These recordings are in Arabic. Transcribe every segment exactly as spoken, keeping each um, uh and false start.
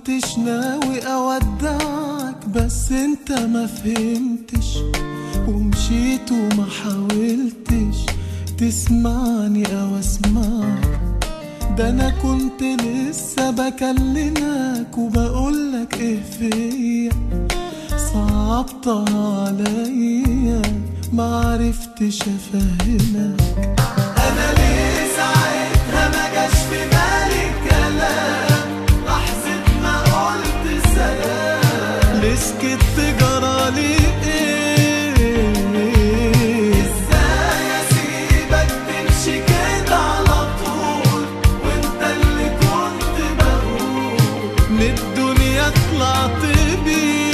كنتش ناوي اودعك، بس انت ما فهمتش ومشيت وما حاولتش تسمعني او اسمعك. ده انا كنت لسه بكلمك وبقولك ايه فيا، صعبتها عليا معرفتش افهمك. انا ليه ساعتها ما جاش في بالي كلام، لحظة ما قلت سلام، ليه سكت جرالي ايه؟ ازاي اسيبك تمشي كده على طول وانت اللي كنت بقول من الدنيا طلعت بيه؟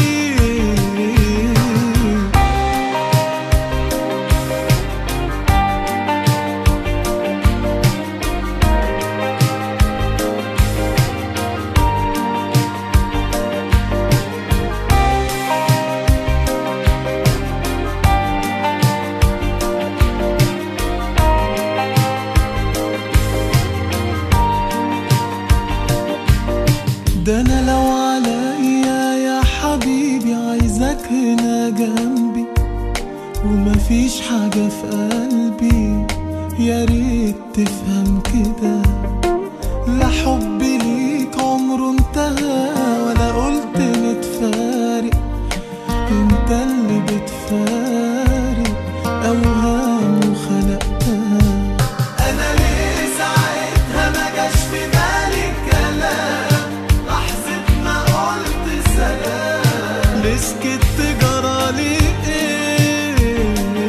ده انا لو عليا يا حبيبي عايزك هنا جنبي ومفيش حاجة في قلبي، يا ريت تفهم كده. لا حبي ليك عمره انتهى ولا قلت نتفارق، انت اللي بتفارق اوهام وخلقتها. انا ليه ساعتها ما جاش في بالي كلام، لحظة ما قلت سلام، ليه سكت جرالي ايه؟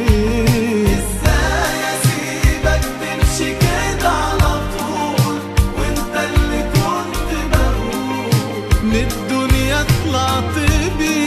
ازاي اسيبك تمشي كده على طول وانت اللي كنت بقول من الدنيا طلعت بيه؟